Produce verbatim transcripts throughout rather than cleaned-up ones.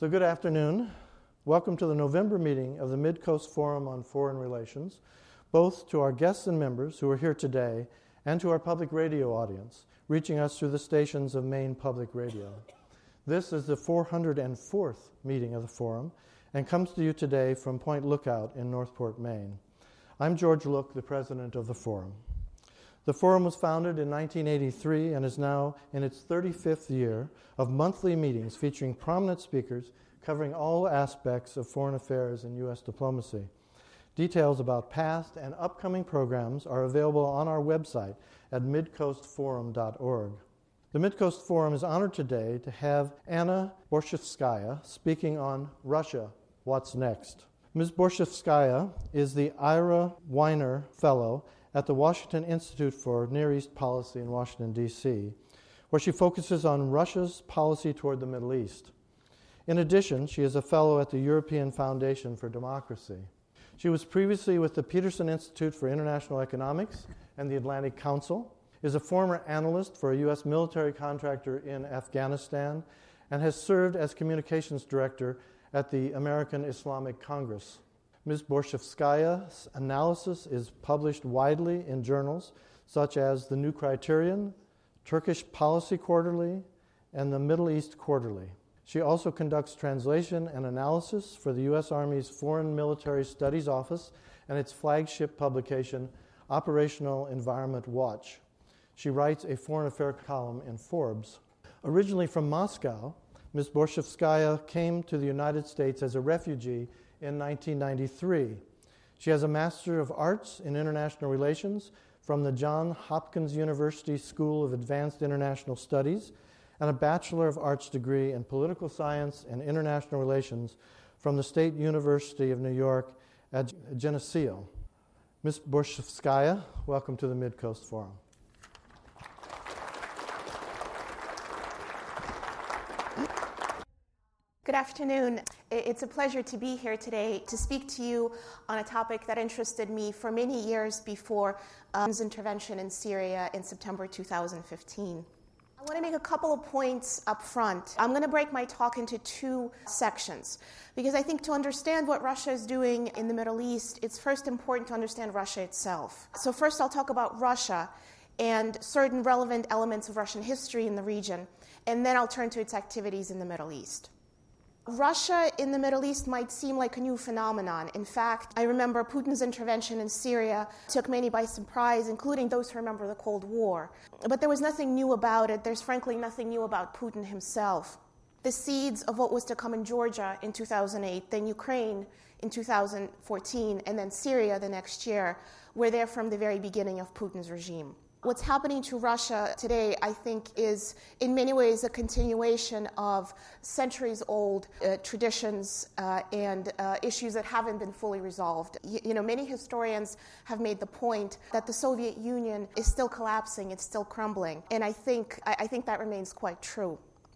So good afternoon. Welcome to the November meeting of the Mid-Coast Forum on Foreign Relations, both to our guests and members who are here today and to our public radio audience, reaching us through the stations of Maine Public Radio. This is the four hundred fourth meeting of the Forum and comes to you today from Point Lookout in Northport, Maine. I'm George Look, the president of the Forum. The Forum was founded in nineteen eighty-three and is now in its thirty-fifth year of monthly meetings featuring prominent speakers covering all aspects of foreign affairs and U S diplomacy. Details about past and upcoming programs are available on our website at mid coast forum dot org. The Mid-Coast Forum is honored today to have Anna Borshchevskaya speaking on Russia, What's Next? Miz Borshchevskaya is the Ira Weiner Fellow at the Washington Institute for Near East Policy in Washington, D C, where she focuses on Russia's policy toward the Middle East. In addition, she is a fellow at the European Foundation for Democracy. She was previously with the Peterson Institute for International Economics and the Atlantic Council, is a former analyst for a U S military contractor in Afghanistan, and has served as communications director at the American Islamic Congress. Miz Borshchevskaya's analysis is published widely in journals such as the New Criterion, Turkish Policy Quarterly, and the Middle East Quarterly. She also conducts translation and analysis for the U S Army's Foreign Military Studies Office and its flagship publication, Operational Environment Watch. She writes a foreign affairs column in Forbes. Originally from Moscow, Miz Borshchevskaya came to the United States as a refugee in nineteen ninety-three. She has a Master of Arts in International Relations from the Johns Hopkins University School of Advanced International Studies and a Bachelor of Arts degree in Political Science and International Relations from the State University of New York at Geneseo. Miz Borshchevskaya, welcome to the Mid-Coast Forum. Good afternoon. It's a pleasure to be here today to speak to you on a topic that interested me for many years before um, intervention in Syria in September two thousand fifteen. I want to make a couple of points up front. I'm going to break my talk into two sections because I think to understand what Russia is doing in the Middle East, it's first important to understand Russia itself. So first I'll talk about Russia and certain relevant elements of Russian history in the region, and then I'll turn to its activities in the Middle East. Russia in the Middle East might seem like a new phenomenon. In fact, I remember Putin's intervention in Syria took many by surprise, including those who remember the Cold War. But there was nothing new about it. There's frankly nothing new about Putin himself. The seeds of what was to come in Georgia in two thousand eight, then Ukraine in two thousand fourteen, and then Syria the next year were there from the very beginning of Putin's regime. What's happening to Russia today, I think, is in many ways a continuation of centuries-old uh, traditions uh, and uh, issues that haven't been fully resolved. You, you know, many historians have made the point that the Soviet Union is still collapsing, it's still crumbling, and I think I, I think that remains quite true.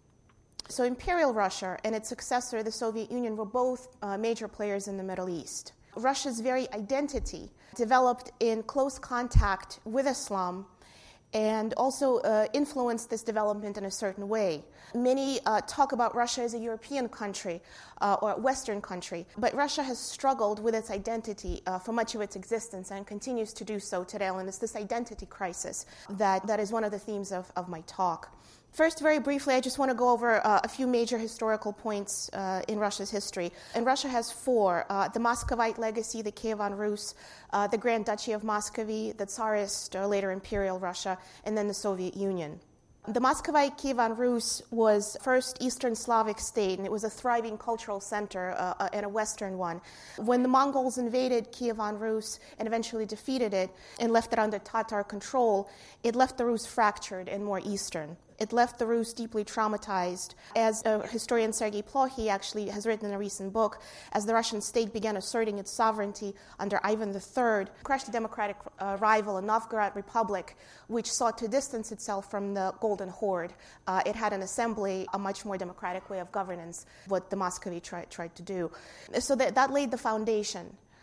So Imperial Russia and its successor, the Soviet Union, were both uh, major players in the Middle East. Russia's very identity developed in close contact with Islam and also uh, influenced this development in a certain way. Many uh, talk about Russia as a European country uh, or a Western country, but Russia has struggled with its identity uh, for much of its existence and continues to do so today, and it's this identity crisis that, that is one of the themes of, of my talk. First, very briefly, I just want to go over uh, a few major historical points uh, in Russia's history. And Russia has four: uh, the Muscovite legacy, the Kievan Rus, uh, the Grand Duchy of Muscovy, the Tsarist, or later Imperial Russia, and then the Soviet Union. The Muscovite Kievan Rus was first Eastern Slavic state, and it was a thriving cultural center uh, and a Western one. When the Mongols invaded Kievan Rus and eventually defeated it and left it under Tatar control, it left the Rus fractured and more Eastern. It left the Rus deeply traumatized. As uh, historian Sergei Plokhy actually has written in a recent book, as the Russian state began asserting its sovereignty under Ivan the Third, crushed the democratic uh, rival, a Novgorod Republic, which sought to distance itself from the Golden Horde. Uh, it had an assembly, a much more democratic way of governance, what the Muscovy tried, tried to do. So that, that laid the foundation.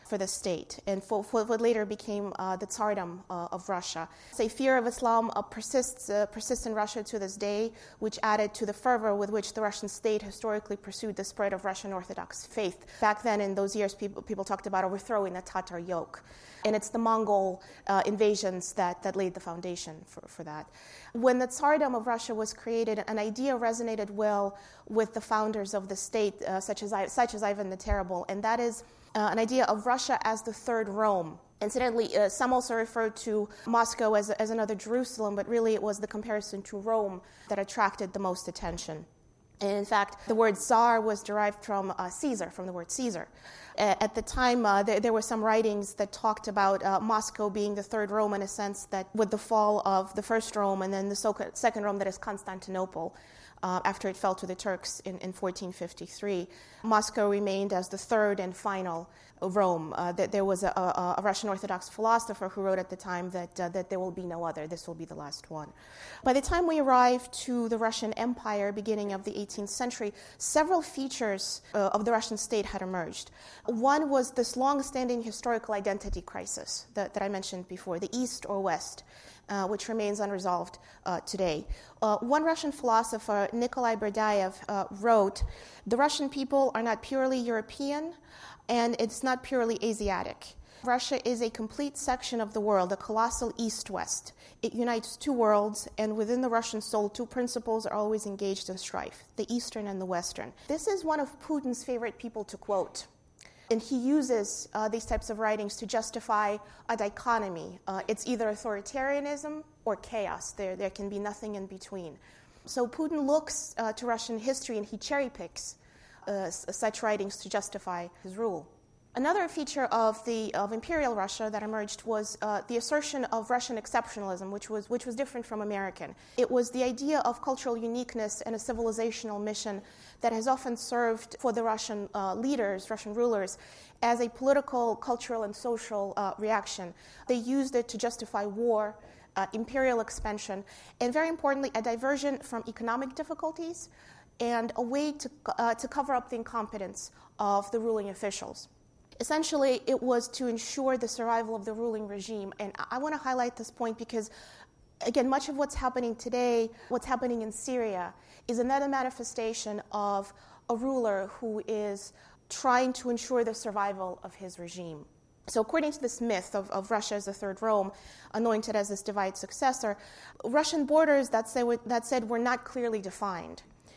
for the state and for, for what later became uh, the Tsardom uh, of Russia. Say fear of Islam uh, persists uh, persists in Russia to this day, which added to the fervor with which the Russian state historically pursued the spread of Russian Orthodox faith. Back then, in those years, people, people talked about overthrowing the Tatar yoke. And it's the Mongol uh, invasions that, that laid the foundation for, for that. When the Tsardom of Russia was created, an idea resonated well with the founders of the state, uh, such as I, such as Ivan the Terrible, and that is uh, an idea of Russia as the third Rome. Incidentally, uh, some also refer to Moscow as, as another Jerusalem, but really it was the comparison to Rome that attracted the most attention. And in fact, the word Tsar was derived from uh, Caesar, from the word Caesar. Uh, at the time, uh, there, there were some writings that talked about uh, Moscow being the third Rome in a sense that with the fall of the first Rome and then the so- second Rome, that is Constantinople, uh, after it fell to the Turks in, in fourteen fifty-three, Moscow remained as the third and final Rome. Uh, that there was a, a, a Russian Orthodox philosopher who wrote at the time that uh, that there will be no other. This will be the last one. By the time we arrived to the Russian Empire, beginning of the eighteenth century, several features uh, of the Russian state had emerged. One was this long-standing historical identity crisis that, that I mentioned before, the East or West, uh, which remains unresolved uh, today. Uh, one Russian philosopher, Nikolai Berdyaev, uh, wrote, "The Russian people are not purely European, and it's not purely Asiatic. Russia is a complete section of the world, a colossal East-West. It unites two worlds, and within the Russian soul, two principles are always engaged in strife, the Eastern and the Western." This is one of Putin's favorite people to quote. And he uses uh, these types of writings to justify a dichotomy. Uh, it's either authoritarianism or chaos. There, there can be nothing in between. So Putin looks uh, to Russian history and he cherry picks uh, such writings to justify his rule. Another feature of the of Imperial Russia that emerged was uh, the assertion of Russian exceptionalism, which was which was different from American. It was the idea of cultural uniqueness and a civilizational mission that has often served for the Russian uh, leaders, Russian rulers, as a political, cultural, and social uh, reaction. They used it to justify war, uh, imperial expansion, and very importantly, a diversion from economic difficulties and a way to uh, to cover up the incompetence of the ruling officials. Essentially, it was to ensure the survival of the ruling regime. And I want to highlight this point because, again, much of what's happening today, what's happening in Syria, is another manifestation of a ruler who is trying to ensure the survival of his regime. So according to this myth of, of Russia as the third Rome, anointed as this divided successor, Russian borders, that, say, that said, were not clearly defined.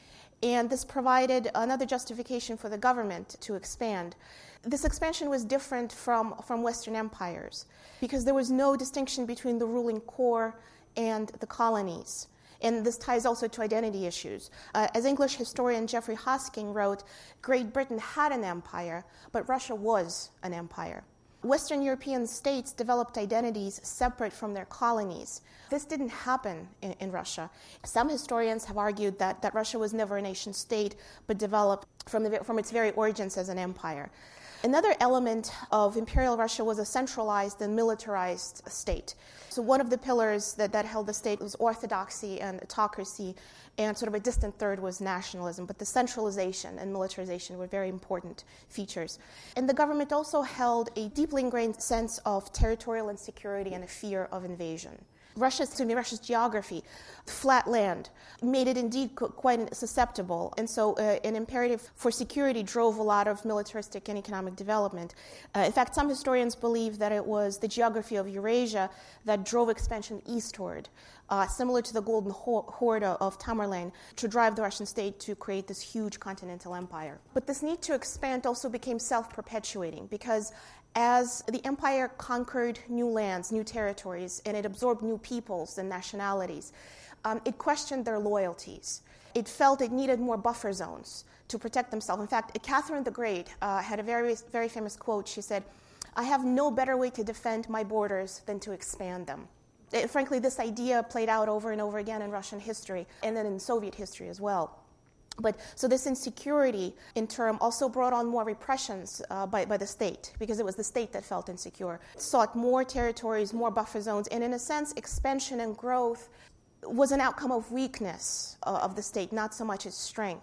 And this provided another justification for the government to expand. This expansion was different from, from Western empires because there was no distinction between the ruling core and the colonies. And this ties also to identity issues. Uh, as English historian Geoffrey Hosking wrote, Great Britain had an empire, but Russia was an empire. Western European states developed identities separate from their colonies. This didn't happen in, in Russia. Some historians have argued that, that Russia was never a nation state, but developed from, the, from its very origins as an empire. Another element of Imperial Russia was a centralized and militarized state. So one of the pillars that, that held the state was orthodoxy and autocracy, and sort of a distant third was nationalism. But the centralization and militarization were very important features. And the government also held a deeply ingrained sense of territorial insecurity and a fear of invasion. Russia's, excuse me, Russia's geography, flat land, made it indeed quite susceptible. And so uh, an imperative for security drove a lot of militaristic and economic development. Uh, in fact, some historians believe that it was the geography of Eurasia that drove expansion eastward, uh, similar to the Golden Horde of Tamerlane, to drive the Russian state to create this huge continental empire. But this need to expand also became self-perpetuating because as the empire conquered new lands, new territories, and it absorbed new peoples and nationalities, um, it questioned their loyalties. It felt it needed more buffer zones to protect themselves. In fact, Catherine the Great uh, had a very, very famous quote. She said, "I have no better way to defend my borders than to expand them." It, frankly, this idea played out over and over again in Russian history, and then in Soviet history as well. But so this insecurity in turn also brought on more repressions uh, by, by the state, because it was the state that felt insecure. It sought more territories, more buffer zones, and in a sense, expansion and growth was an outcome of weakness uh, of the state, not so much its strength.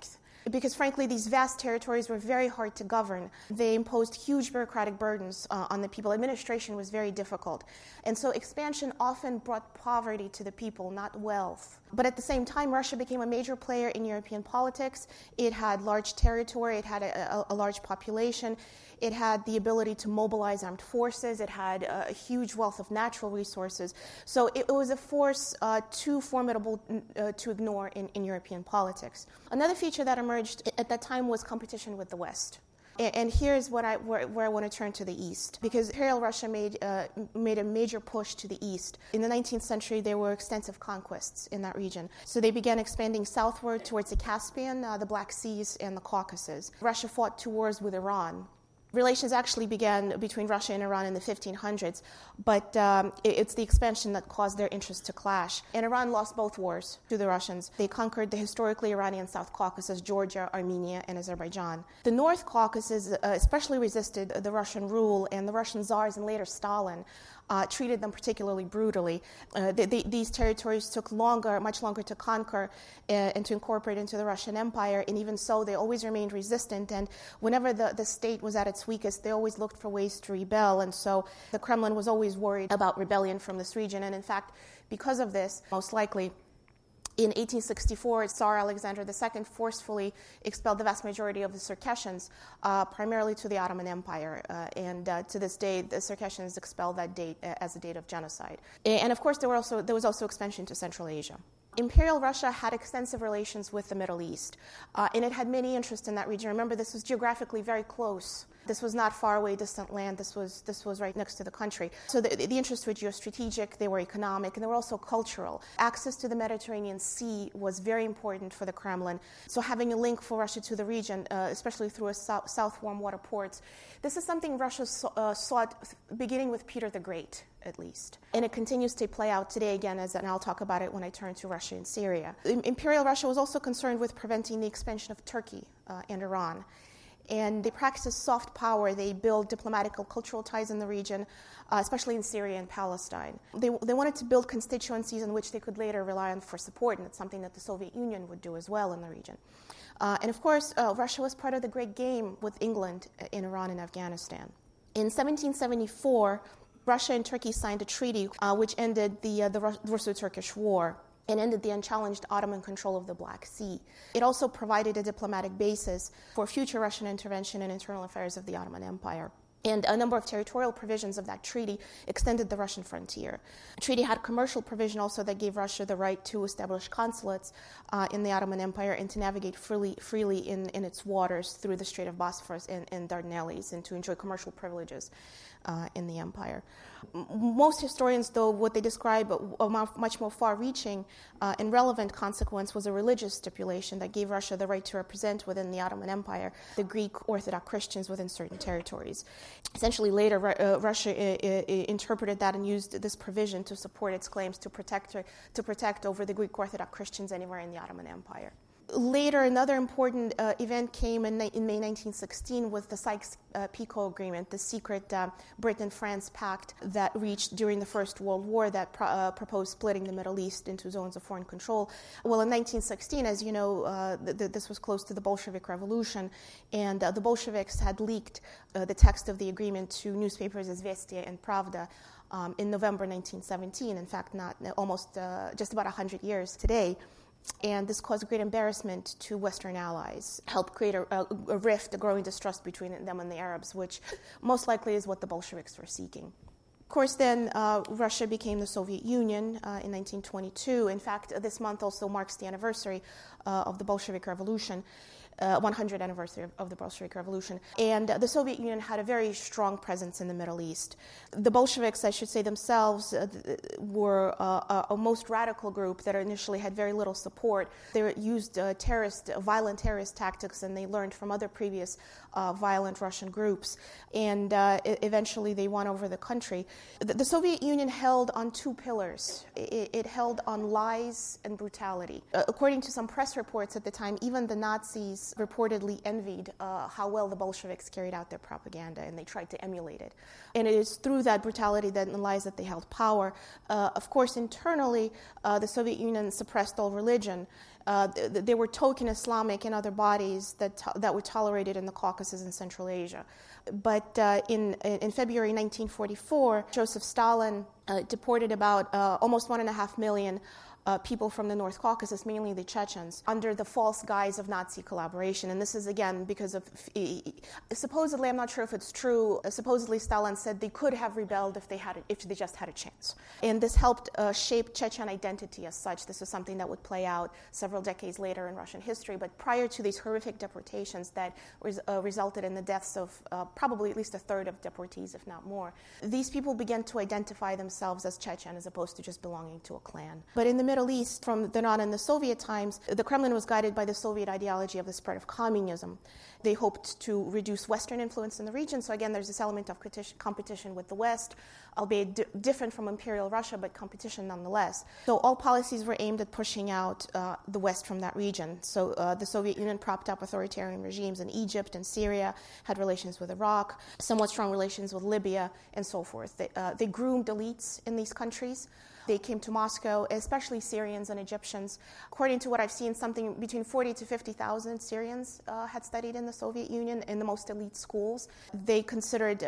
because frankly, these vast territories were very hard to govern. They imposed huge bureaucratic burdens uh, on the people. Administration was very difficult. And so expansion often brought poverty to the people, not wealth. But at the same time, Russia became a major player in European politics. It had large territory, it had a, a, a large population, it had the ability to mobilize armed forces, it had a, a huge wealth of natural resources. So it, it was a force uh, too formidable uh, to ignore in, in European politics. Another feature that emerged at that time was competition with the West. And here's what I, where, where I want to turn to the East, because Imperial Russia made, uh, made a major push to the East. In the nineteenth century, there were extensive conquests in that region. So they began expanding southward towards the Caspian, uh, the Black Seas, and the Caucasus. Russia fought two wars with Iran. Relations actually began between Russia and Iran in the fifteen hundreds, but um, it, it's the expansion that caused their interests to clash. And Iran lost both wars to the Russians. They conquered the historically Iranian South Caucasus, Georgia, Armenia, and Azerbaijan. The North Caucasus uh, especially resisted the Russian rule, and the Russian czars and later Stalin Uh, treated them particularly brutally. Uh, they, they, these territories took longer, much longer to conquer uh, and to incorporate into the Russian Empire, and even so, they always remained resistant. And whenever the, the state was at its weakest, they always looked for ways to rebel. And so the Kremlin was always worried about rebellion from this region. And in fact, because of this, most likely, in eighteen sixty-four, Tsar Alexander the Second forcefully expelled the vast majority of the Circassians, uh, primarily to the Ottoman Empire. Uh, and uh, to this day, the Circassians expel that date as a date of genocide. And of course, there, were also, there was also expansion to Central Asia. Imperial Russia had extensive relations with the Middle East, uh, and it had many interests in that region. Remember, this was geographically very close. This was not far away, distant land. This was this was right next to the country. So the, the interests were geostrategic, they were economic, and they were also cultural. Access to the Mediterranean Sea was very important for the Kremlin. So having a link for Russia to the region, uh, especially through a south, south warm water ports, this is something Russia so, uh, sought beginning with Peter the Great, at least. And it continues to play out today again, as, and I'll talk about it when I turn to Russia and Syria. Imperial Russia was also concerned with preventing the expansion of Turkey uh, and Iran. And they practiced soft power. They built diplomatic and cultural ties in the region, uh, especially in Syria and Palestine. They, they wanted to build constituencies in which they could later rely on for support, and it's something that the Soviet Union would do as well in the region. Uh, and of course, uh, Russia was part of the great game with England in Iran and Afghanistan. In seventeen seventy-four, Russia and Turkey signed a treaty uh, which ended the, uh, the Russo-Turkish War and ended the unchallenged Ottoman control of the Black Sea. It also provided a diplomatic basis for future Russian intervention in internal affairs of the Ottoman Empire. And a number of territorial provisions of that treaty extended the Russian frontier. The treaty had commercial provision also that gave Russia the right to establish consulates uh, in the Ottoman Empire and to navigate freely, freely in, in its waters through the Strait of Bosphorus and, and Dardanelles, and to enjoy commercial privileges uh, in the empire. Most historians, though, what they describe a much more far-reaching uh, and relevant consequence was a religious stipulation that gave Russia the right to represent within the Ottoman Empire the Greek Orthodox Christians within certain territories. Essentially, later, uh, Russia uh, uh, interpreted that and used this provision to support its claims to protect, to protect over the Greek Orthodox Christians anywhere in the Ottoman Empire. Later, another important uh, event came in, in May nineteen sixteen with the Sykes-Picot Agreement, the secret uh, Britain-France pact that reached during the First World War that pro- uh, proposed splitting the Middle East into zones of foreign control. Well, in nineteen sixteen, as you know, uh, th- th- this was close to the Bolshevik Revolution, and uh, the Bolsheviks had leaked uh, the text of the agreement to newspapers Izvestia and Pravda um, in November nineteen seventeen. In fact, not almost uh, just about one hundred years today. And this caused great embarrassment to Western allies, helped create a, a, a rift, a growing distrust between them and the Arabs, which most likely is what the Bolsheviks were seeking. Of course, then uh, Russia became the Soviet Union uh, in nineteen twenty-two. In fact, this month also marks the anniversary uh, of the Bolshevik Revolution. Uh, one hundredth anniversary of, of the Bolshevik Revolution. And uh, the Soviet Union had a very strong presence in the Middle East. The Bolsheviks, I should say themselves, uh, th- were uh, a, a most radical group that initially had very little support. They used uh, terrorist, uh, violent terrorist tactics, and they learned from other previous uh, violent Russian groups. And uh, I- eventually they won over the country. The, the Soviet Union held on two pillars. It, it held on lies and brutality. Uh, according to some press reports at the time, even the Nazis Russians reportedly envied uh, how well the Bolsheviks carried out their propaganda, and they tried to emulate it. And it is through that brutality that and lies that they held power. Uh, of course, internally, uh, the Soviet Union suppressed all religion. Uh, th- there were token Islamic and other bodies that to- that were tolerated in the Caucasus and Central Asia. But uh, in in February nineteen forty-four, Joseph Stalin uh, deported about uh, almost one and a half million Uh, people from the North Caucasus, mainly the Chechens, under the false guise of Nazi collaboration. And this is, again, because of, uh, supposedly, I'm not sure if it's true, uh, supposedly Stalin said they could have rebelled if they had, a, if they just had a chance. And this helped uh, shape Chechen identity as such. This was something that would play out several decades later in Russian history. But prior to these horrific deportations that res- uh, resulted in the deaths of uh, probably at least a third of deportees, if not more, these people began to identify themselves as Chechen as opposed to just belonging to a clan. But in the Middle East, from the not in the Soviet times, the Kremlin was guided by the Soviet ideology of the spread of communism. They hoped to reduce Western influence in the region. So again, there's this element of competition with the West, albeit d- different from Imperial Russia, but competition nonetheless. So all policies were aimed at pushing out uh, the West from that region. So uh, the Soviet Union propped up authoritarian regimes in Egypt and Syria, had relations with Iraq, somewhat strong relations with Libya, and so forth. They, uh, they groomed elites in these countries. They came to Moscow, especially Syrians and Egyptians. According to what I've seen, something between forty to fifty thousand Syrians uh, had studied in the Soviet Union in the most elite schools. They considered, uh,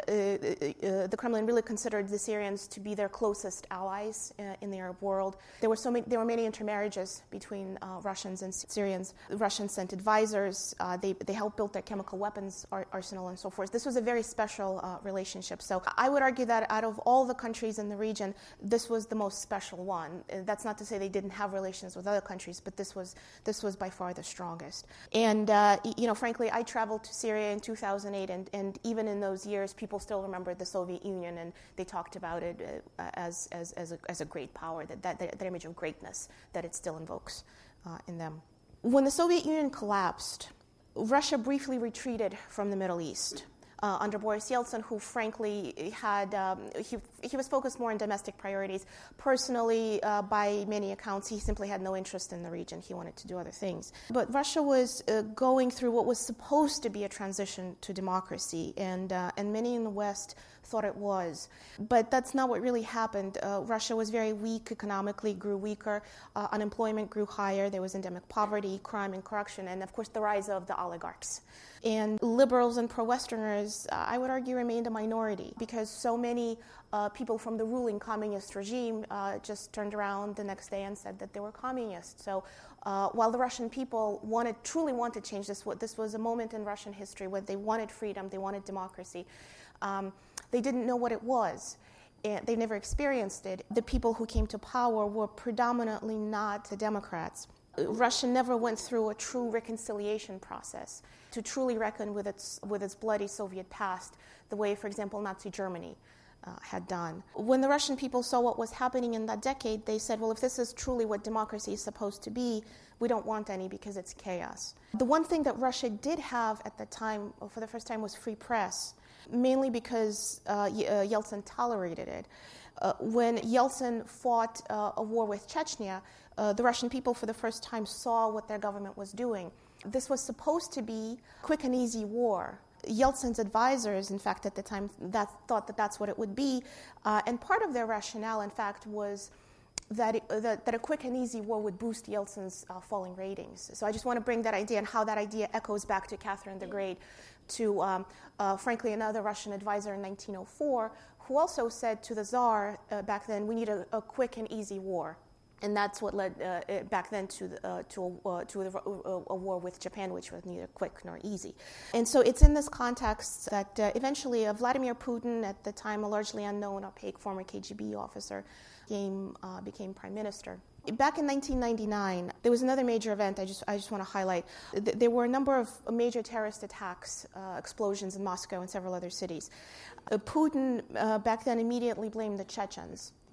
uh, the Kremlin really considered the Syrians to be their closest allies uh, in the Arab world. There were so many, there were many intermarriages between uh, Russians and Syrians. The Russians sent advisors. Uh, they they helped build their chemical weapons ar- arsenal and so forth. This was a very special uh, relationship. So I would argue that out of all the countries in the region, this was the most special one. That's not to say they didn't have relations with other countries, but this was this was by far the strongest. And uh, you know, frankly, I traveled to Syria in two thousand eight, and, and even in those years, people still remembered the Soviet Union, and they talked about it uh, as as as a, as a great power, that, that that image of greatness that it still invokes uh, in them. When the Soviet Union collapsed, Russia briefly retreated from the Middle East. Uh, under Boris Yeltsin, who frankly had, um, he, he was focused more on domestic priorities. Personally, uh, by many accounts, he simply had no interest in the region. He wanted to do other things. But Russia was uh, going through what was supposed to be a transition to democracy, and uh, and many in the West thought it was. But that's not what really happened. Uh, Russia was very weak economically, grew weaker. Uh, unemployment grew higher. There was endemic poverty, crime, and corruption, and of course the rise of the oligarchs. And liberals and pro-Westerners, uh, I would argue, remained a minority because so many uh, people from the ruling communist regime uh, just turned around the next day and said that they were communists. So uh, while the Russian people wanted, truly wanted change, this, this was a moment in Russian history where they wanted freedom, they wanted democracy. Um, they didn't know what it was. And they never experienced it. The people who came to power were predominantly not the Democrats. Russia never went through a true reconciliation process to truly reckon with its with its bloody Soviet past, the way, for example, Nazi Germany uh, had done. When the Russian people saw what was happening in that decade, they said, well, if this is truly what democracy is supposed to be, we don't want any because it's chaos. The one thing that Russia did have at the time, for the first time, was free press, mainly because uh, Yeltsin tolerated it. Uh, when Yeltsin fought uh, a war with Chechnya, uh, the Russian people for the first time saw what their government was doing. This was supposed to be a quick and easy war. Yeltsin's advisors, in fact, at the time, that thought that that's what it would be. Uh, and part of their rationale, in fact, was that, it, uh, that, that a quick and easy war would boost Yeltsin's uh, falling ratings. So I just want to bring that idea and how that idea echoes back to Catherine the Great, to, um, uh, frankly, another Russian advisor in nineteen oh four, who also said to the Tsar uh, back then, we need a, a quick and easy war. And that's what led uh, back then to the, uh, to, a, uh, to a, a war with Japan, which was neither quick nor easy. And so it's in this context that uh, eventually uh, Vladimir Putin, at the time a largely unknown, opaque former K G B officer, became, uh, became prime minister. Back in nineteen ninety-nine, there was another major event I just I just want to highlight. There were a number of major terrorist attacks, uh, explosions in Moscow and several other cities. Uh, Putin uh, back then immediately blamed the Chechens.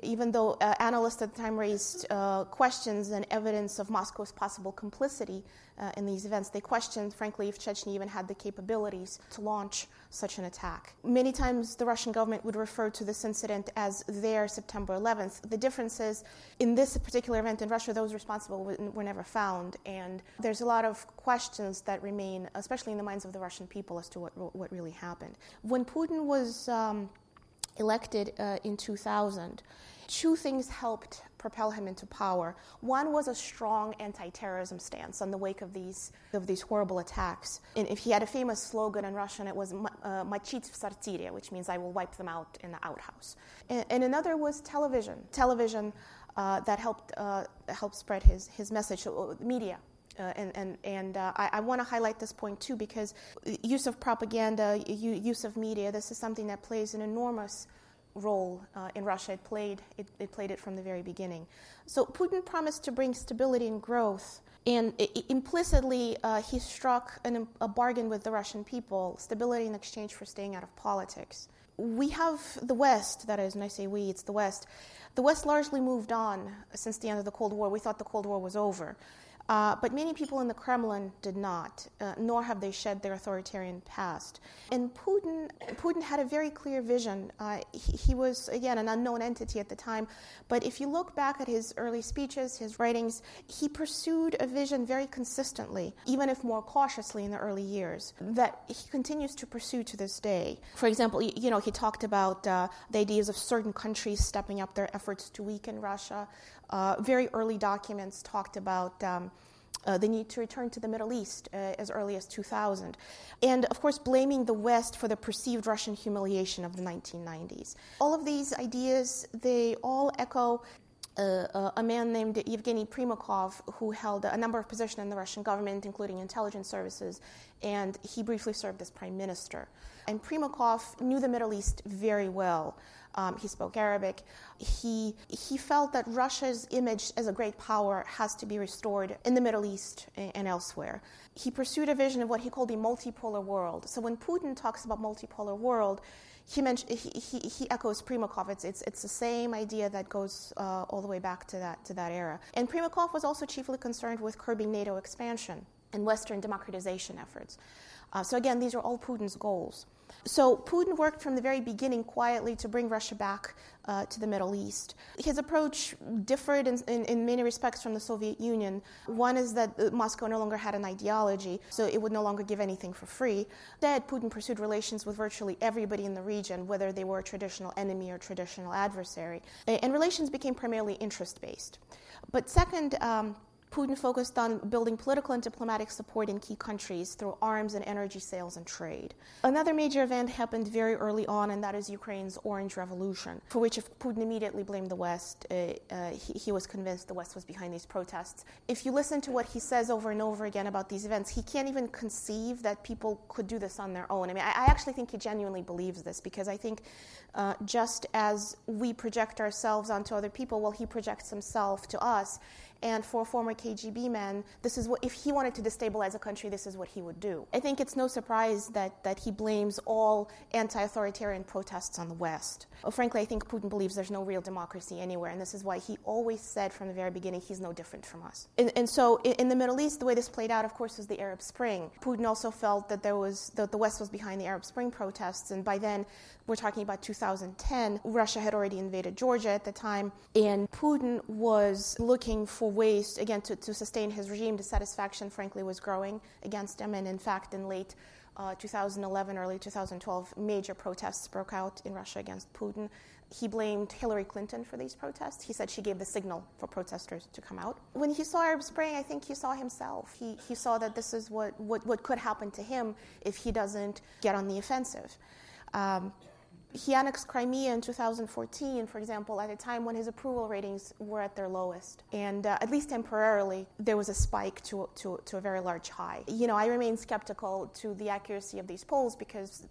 even though uh, analysts at the time raised uh, questions and evidence of Moscow's possible complicity uh, in these events, they questioned, frankly, if Chechnya even had the capabilities to launch such an attack. Many times the Russian government would refer to this incident as their September eleventh. The difference is, in this particular event in Russia, those responsible were, were never found, and there's a lot of questions that remain, especially in the minds of the Russian people, as to what, what really happened. When Putin was um, elected uh, in two thousand, two things helped propel him into power. One was a strong anti-terrorism stance in the wake of these of these horrible attacks. And if he had a famous slogan in Russian, it was "Мочить в сортире," which means "I will wipe them out in the outhouse." And, and another was television. Television uh, that helped uh, helped spread his his message. Uh, media. Uh, and and, and uh, I, I want to highlight this point too, because use of propaganda, use of media, this is something that plays an enormous role uh, in Russia. It played it, it played it from the very beginning. So Putin promised to bring stability and growth, and it, implicitly uh, he struck an, a bargain with the Russian people: stability in exchange for staying out of politics. We have the West, that is, and I say we, it's the West. The West largely moved on since the end of the Cold War. We thought the Cold War was over. Uh, but many people in the Kremlin did not, uh, nor have they shed their authoritarian past. And Putin, Putin had a very clear vision. Uh, he, he was, again, an unknown entity at the time. But if you look back at his early speeches, his writings, he pursued a vision very consistently, even if more cautiously in the early years, that he continues to pursue to this day. For example, you, you know, he talked about uh, the ideas of certain countries stepping up their efforts to weaken Russia. Uh, very early documents talked about um, uh, the need to return to the Middle East uh, as early as two thousand. And, of course, blaming the West for the perceived Russian humiliation of the nineteen nineties. All of these ideas, they all echo uh, uh, a man named Evgeny Primakov, who held a number of positions in the Russian government, including intelligence services, and he briefly served as prime minister. And Primakov knew the Middle East very well. Um, he spoke Arabic. He he felt that Russia's image as a great power has to be restored in the Middle East and, and elsewhere. He pursued a vision of what he called the multipolar world. So when Putin talks about multipolar world, he mentioned he, he, he echoes Primakov. It's it's it's the same idea that goes uh, all the way back to that to that era. And Primakov was also chiefly concerned with curbing NATO expansion and Western democratization efforts. Uh, so again, these are all Putin's goals. So Putin worked from the very beginning quietly to bring Russia back uh, to the Middle East. His approach differed in, in, in many respects from the Soviet Union. One is that Moscow no longer had an ideology, so it would no longer give anything for free. Instead, Putin pursued relations with virtually everybody in the region, whether they were a traditional enemy or traditional adversary. And relations became primarily interest-based. But second, um, Putin focused on building political and diplomatic support in key countries through arms and energy sales and trade. Another major event happened very early on, and that is Ukraine's Orange Revolution, for which if Putin immediately blamed the West. Uh, uh, he, he was convinced the West was behind these protests. If you listen to what he says over and over again about these events, he can't even conceive that people could do this on their own. I mean, I, I actually think he genuinely believes this, because I think uh, just as we project ourselves onto other people, well, he projects himself to us. And for a former K G B man, this is what, if he wanted to destabilize a country, this is what he would do. I think it's no surprise that, that he blames all anti-authoritarian protests on the West. Well, frankly, I think Putin believes there's no real democracy anywhere, and this is why he always said from the very beginning he's no different from us. And, and so in, in the Middle East, the way this played out, of course, was the Arab Spring. Putin also felt that there was that the West was behind the Arab Spring protests, and by then, we're talking about two thousand ten, Russia had already invaded Georgia at the time, and Putin was looking for ways, again, to, to sustain his regime. Dissatisfaction, frankly, was growing against him, and in fact, in late uh, two thousand eleven, early two thousand twelve, major protests broke out in Russia against Putin. He blamed Hillary Clinton for these protests. He said she gave the signal for protesters to come out. When he saw Arab Spring, I think he saw himself. He, he saw that this is what, what, what could happen to him if he doesn't get on the offensive. Um, He annexed Crimea in two thousand fourteen, for example, at a time when his approval ratings were at their lowest. And uh, at least temporarily, there was a spike to, to, to a very large high. You know, I remain skeptical to the accuracy of these polls because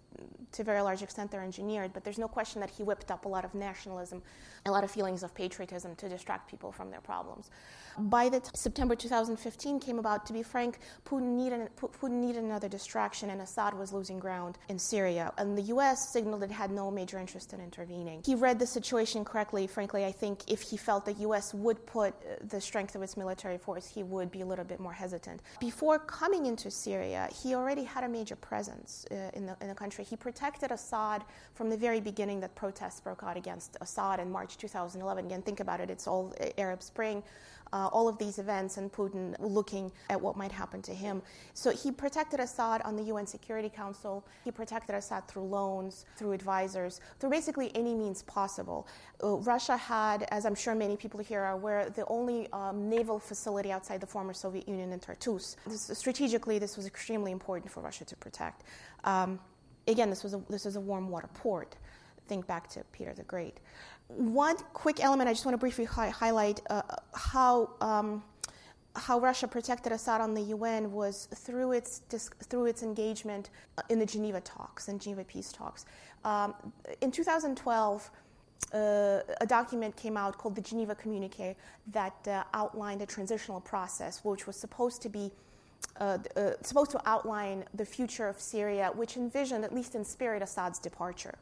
to a very large extent they're engineered, but there's no question that he whipped up a lot of nationalism, a lot of feelings of patriotism to distract people from their problems. By the time September two thousand fifteen came about, to be frank, Putin needed, Putin needed another distraction, and Assad was losing ground in Syria. And the U S signaled it had no major interest in intervening. He read the situation correctly. Frankly, I think if he felt the U S would put the strength of its military force, he would be a little bit more hesitant. Before coming into Syria, he already had a major presence uh, in, the, in the country. He protected Assad from the very beginning that protests broke out against Assad in March two thousand eleven. Again, think about it. It's all Arab Spring. Uh, all of these events and Putin looking at what might happen to him. So he protected Assad on the U N Security Council. He protected Assad through loans, through advisors, through basically any means possible. Uh, Russia had, as I'm sure many people here are aware, the only um, naval facility outside the former Soviet Union in Tartus. This, strategically, this was extremely important for Russia to protect. Um, again, this was a, this was a warm water port. Think back to Peter the Great. One quick element I just want to briefly hi- highlight uh, how um, how Russia protected Assad on the U N was through its dis- through its engagement in the Geneva talks and Geneva peace talks. Um, in two thousand twelve, uh, a document came out called the Geneva Communique that uh, outlined a transitional process, which was supposed to be uh, uh, supposed to outline the future of Syria, which envisioned, at least in spirit, Assad's departure.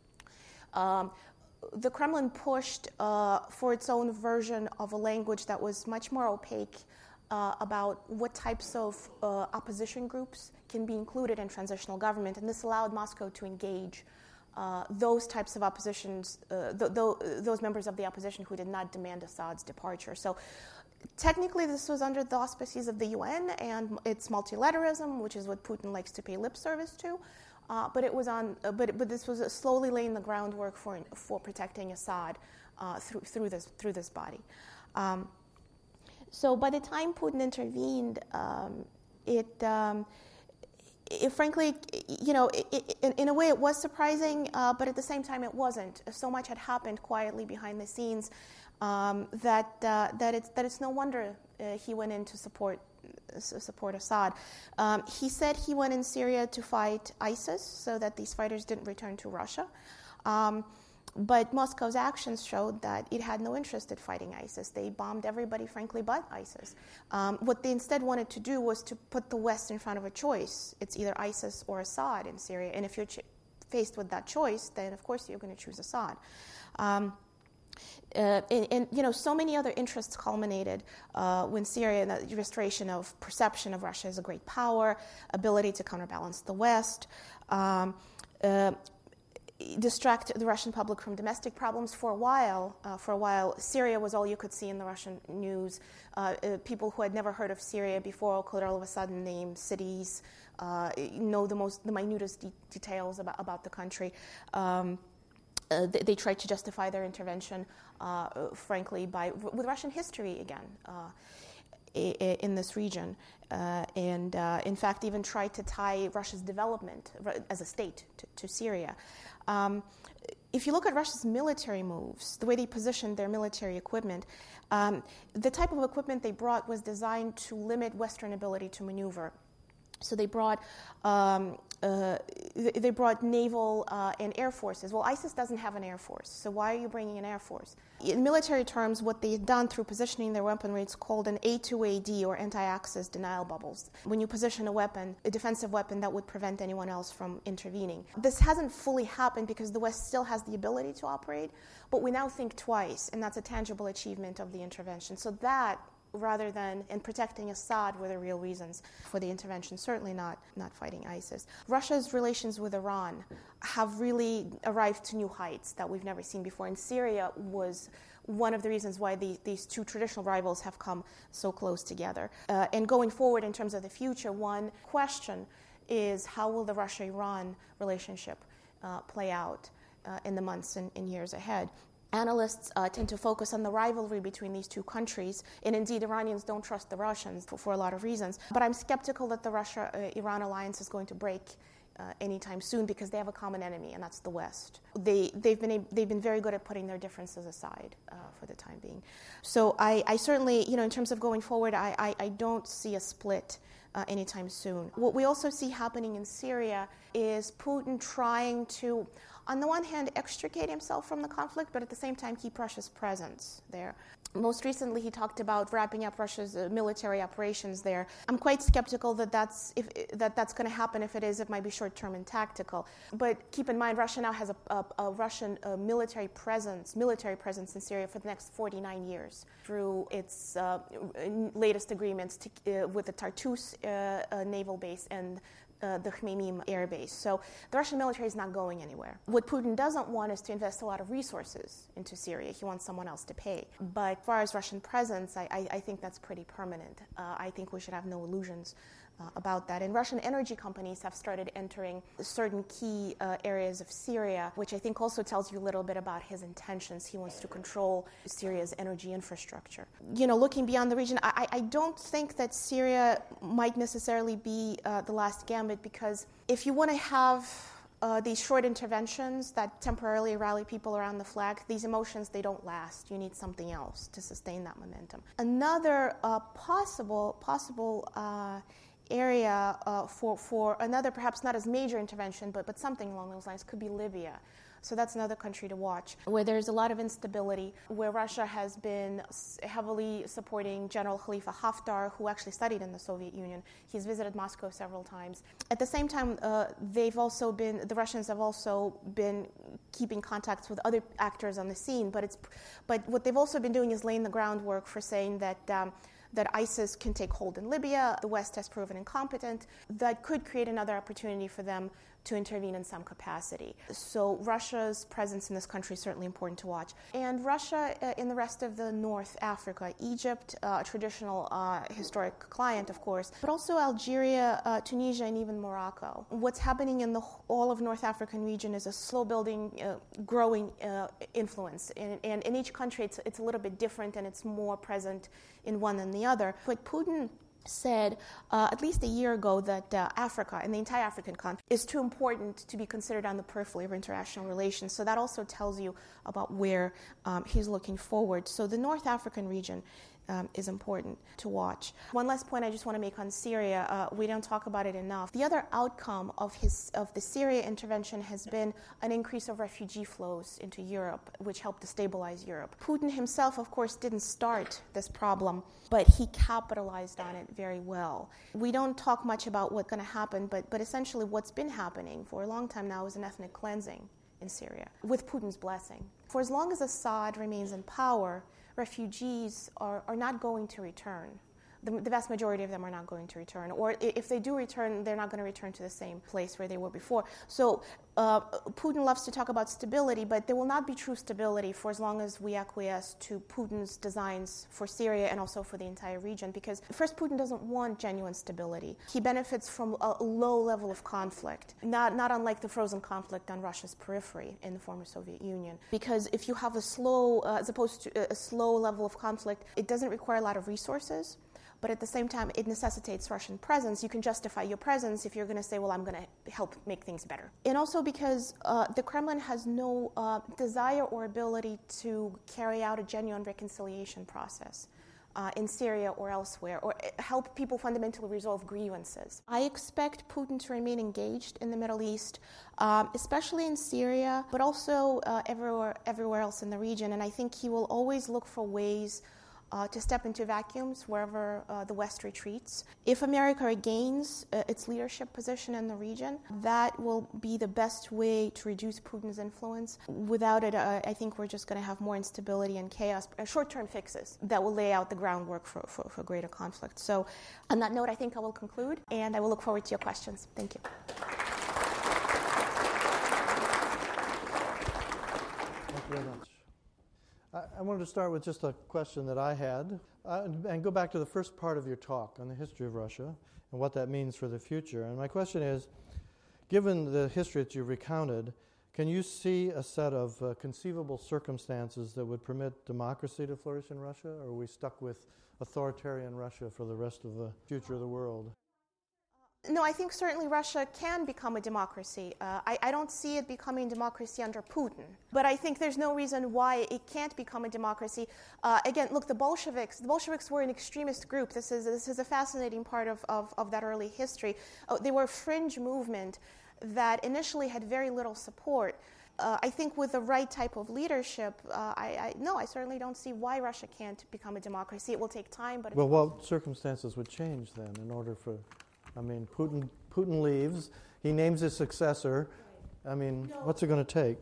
Um, the Kremlin pushed uh, for its own version of a language that was much more opaque uh, about what types of uh, opposition groups can be included in transitional government, and this allowed Moscow to engage uh, those types of oppositions, uh, th- th- those members of the opposition who did not demand Assad's departure. So technically this was under the auspices of the U N and its multilateralism, which is what Putin likes to pay lip service to. Uh, but it was on, uh, but but this was uh, slowly laying the groundwork for for protecting Assad uh, through through this through this body. Um, so by the time Putin intervened, um, it, um, it frankly, you know, it, it, in, in a way it was surprising, uh, but at the same time it wasn't. So much had happened quietly behind the scenes um, that uh, that it's that it's no wonder uh, he went in to support. support Assad. Um, he said he went in Syria to fight ISIS so that these fighters didn't return to Russia. Um, but Moscow's actions showed that it had no interest in fighting ISIS. They bombed everybody, frankly, but ISIS. Um, what they instead wanted to do was to put the West in front of a choice. It's either ISIS or Assad in Syria. And if you're ch- faced with that choice, then of course you're going to choose Assad. Um, Uh, and, and, you know, so many other interests culminated uh, when Syria, and the restoration of perception of Russia as a great power, ability to counterbalance the West, um, uh, distract the Russian public from domestic problems for a while. Uh, for a while, Syria was all you could see in the Russian news. Uh, uh, people who had never heard of Syria before could all of a sudden name cities, uh, know the most, the minutest de- details about, about the country. Um, Uh, they, they tried to justify their intervention, uh, frankly, by with Russian history again uh, i- in this region, uh, and uh, in fact even tried to tie Russia's development as a state to, to Syria. Um, if you look at Russia's military moves, the way they positioned their military equipment, um, the type of equipment they brought was designed to limit Western ability to maneuver. So they brought um, uh, they brought naval uh, and air forces. Well, ISIS doesn't have an air force, so why are you bringing an air force? In military terms, what they had done through positioning their weaponry is called an A two A D, or anti-access denial bubbles. When you position a weapon, a defensive weapon that would prevent anyone else from intervening. This hasn't fully happened because the West still has the ability to operate, but we now think twice, and that's a tangible achievement of the intervention. So that, rather than in protecting Assad, were the real reasons for the intervention, certainly not, not fighting ISIS. Russia's relations with Iran have really arrived to new heights that we've never seen before, and Syria was one of the reasons why the, these two traditional rivals have come so close together. Uh, and going forward in terms of the future, one question is how will the Russia-Iran relationship uh, play out uh, in the months and, and years ahead? Analysts uh, tend to focus on the rivalry between these two countries, and indeed Iranians don't trust the Russians for, for a lot of reasons. But I'm skeptical that the Russia-Iran alliance is going to break uh, anytime soon because they have a common enemy, and that's the West. They, they've been a, they've been very good at putting their differences aside uh, for the time being. So I, I certainly, you know, in terms of going forward, I, I, I don't see a split uh, anytime soon. What we also see happening in Syria is Putin trying to, on the one hand, extricate himself from the conflict, but at the same time keep Russia's presence there. Most recently, he talked about wrapping up Russia's uh, military operations there. I'm quite skeptical that that's, if, that that's going to happen. If it is, it might be short-term and tactical. But keep in mind, Russia now has a, a, a Russian uh, military presence, military presence in Syria for the next forty-nine years through its uh, latest agreements to, uh, with the Tartus uh, uh, naval base and Uh, the Khmeimim air base. So the Russian military is not going anywhere. What Putin doesn't want is to invest a lot of resources into Syria. He wants someone else to pay. But as far as Russian presence, I, I, I think that's pretty permanent. Uh, I think we should have no illusions uh, about that. And Russian energy companies have started entering certain key uh, areas of Syria, which I think also tells you a little bit about his intentions. He wants to control Syria's energy infrastructure. You know, looking beyond the region, I, I don't think that Syria might necessarily be uh, the last gambit, because if you want to have Uh, these short interventions that temporarily rally people around the flag, these emotions, they don't last. You need something else to sustain that momentum. Another uh, possible possible uh, area uh, for, for another, perhaps not as major intervention, but, but something along those lines could be Libya. So that's another country to watch, where there's a lot of instability, where Russia has been heavily supporting General Khalifa Haftar, who actually studied in the Soviet Union. He's visited Moscow several times. At the same time, uh, they've also been, the Russians have also been keeping contacts with other actors on the scene, but it's, but what they've also been doing is laying the groundwork for saying that um, that ISIS can take hold in Libya. The West has proven incompetent. That could create another opportunity for them to intervene in some capacity. So Russia's presence in this country is certainly important to watch. And Russia uh, in the rest of the North Africa, Egypt, uh, a traditional uh, historic client, of course, but also Algeria, uh, Tunisia, and even Morocco. What's happening in the all of North African region is a slow-building, uh, growing uh, influence. And, and in each country, it's, it's a little bit different, and it's more present in one than the other. But Putin said uh, at least a year ago that uh, Africa and the entire African continent is too important to be considered on the periphery of international relations. So that also tells you about where um, he's looking forward. So the North African region Um, is important to watch. One last point I just want to make on Syria. Uh, we don't talk about it enough. The other outcome of his of the Syria intervention has been an increase of refugee flows into Europe, which helped to stabilize Europe. Putin himself, of course, didn't start this problem, but he capitalized on it very well. We don't talk much about what's going to happen, but, but essentially what's been happening for a long time now is an ethnic cleansing in Syria, with Putin's blessing. For as long as Assad remains in power, refugees are, are not going to return. The, the vast majority of them are not going to return. Or if they do return, they're not going to return to the same place where they were before. So uh, Putin loves to talk about stability, but there will not be true stability for as long as we acquiesce to Putin's designs for Syria and also for the entire region. Because first, Putin doesn't want genuine stability. He benefits from a low level of conflict, not, not unlike the frozen conflict on Russia's periphery in the former Soviet Union. Because if you have a slow, uh, as opposed to a slow level of conflict, it doesn't require a lot of resources. But at the same time, it necessitates Russian presence. You can justify your presence if you're going to say, well, I'm going to help make things better. And also because uh, the Kremlin has no uh, desire or ability to carry out a genuine reconciliation process uh, in Syria or elsewhere, or help people fundamentally resolve grievances. I expect Putin to remain engaged in the Middle East, um, especially in Syria, but also uh, everywhere, everywhere else in the region. And I think he will always look for ways Uh, to step into vacuums wherever uh, the West retreats. If America regains uh, its leadership position in the region, that will be the best way to reduce Putin's influence. Without it, uh, I think we're just going to have more instability and chaos, uh, short-term fixes that will lay out the groundwork for, for, for greater conflict. So on that note, I think I will conclude, and I will look forward to your questions. Thank you. Thank you very much. I wanted to start with just a question that I had uh, and go back to the first part of your talk on the history of Russia and what that means for the future. And my question is, given the history that you've recounted, can you see a set of uh, conceivable circumstances that would permit democracy to flourish in Russia, or are we stuck with authoritarian Russia for the rest of the future of the world? No, I think certainly Russia can become a democracy. Uh, I, I don't see it becoming a democracy under Putin. But I think there's no reason why it can't become a democracy. Uh, again, look, the Bolsheviks, the Bolsheviks were an extremist group. This is, this is a fascinating part of, of, of that early history. Oh, they were a fringe movement that initially had very little support. Uh, I think with the right type of leadership, uh, I, I no, I certainly don't see why Russia can't become a democracy. It will take time, but it's well, possible. what circumstances would change then in order for? I mean, Putin Putin leaves. He names his successor. I mean, no. What's it going to take?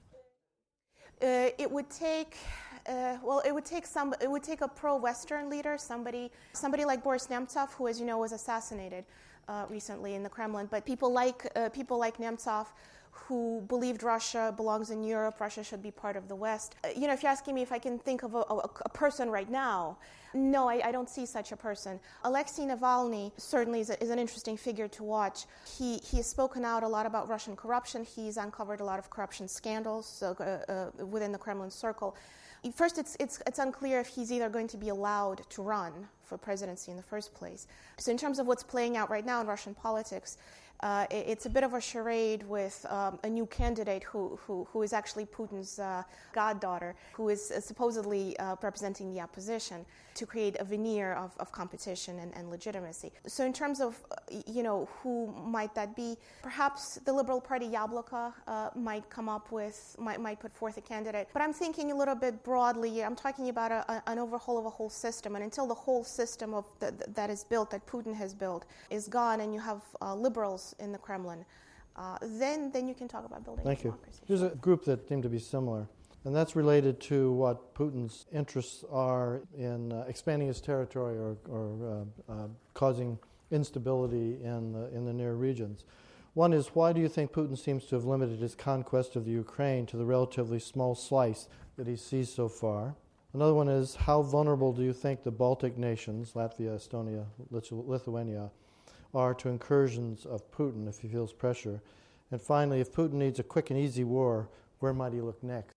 Uh, it would take. Uh, well, it would take some. It would take a pro-Western leader, somebody, somebody like Boris Nemtsov, who, as you know, was assassinated uh, recently in the Kremlin. But people like uh, people like Nemtsov, who believed Russia belongs in Europe, Russia should be part of the West. Uh, you know, if you're asking me if I can think of a, a, a person right now, no, I, I don't see such a person. Alexei Navalny certainly is, a, is an interesting figure to watch. He he has spoken out a lot about Russian corruption. He's uncovered a lot of corruption scandals uh, uh, within the Kremlin circle. First, it's, it's, it's unclear if he's either going to be allowed to run for presidency in the first place. So in terms of what's playing out right now in Russian politics, uh, it, it's a bit of a charade with um, a new candidate who, who, who is actually Putin's uh, goddaughter, who is uh, supposedly uh, representing the opposition to create a veneer of, of competition and, and legitimacy. So in terms of, uh, you know, who might that be, perhaps the Liberal Party Yabloko uh, might come up with, might, might put forth a candidate. But I'm thinking a little bit broadly. I'm talking about a, a, an overhaul of a whole system. And until the whole system of the, that is built, that Putin has built, is gone, and you have uh, liberals in the Kremlin, uh, then, then you can talk about building Thank a democracy. You. There's a group that seem to be similar. And that's related to what Putin's interests are in uh, expanding his territory or, or uh, uh, causing instability in the, in the near regions. One is, why do you think Putin seems to have limited his conquest of the Ukraine to the relatively small slice that he sees so far? Another one is, how vulnerable do you think the Baltic nations, Latvia, Estonia, Lithuania, are to incursions of Putin if he feels pressure? And finally, if Putin needs a quick and easy war, where might he look next?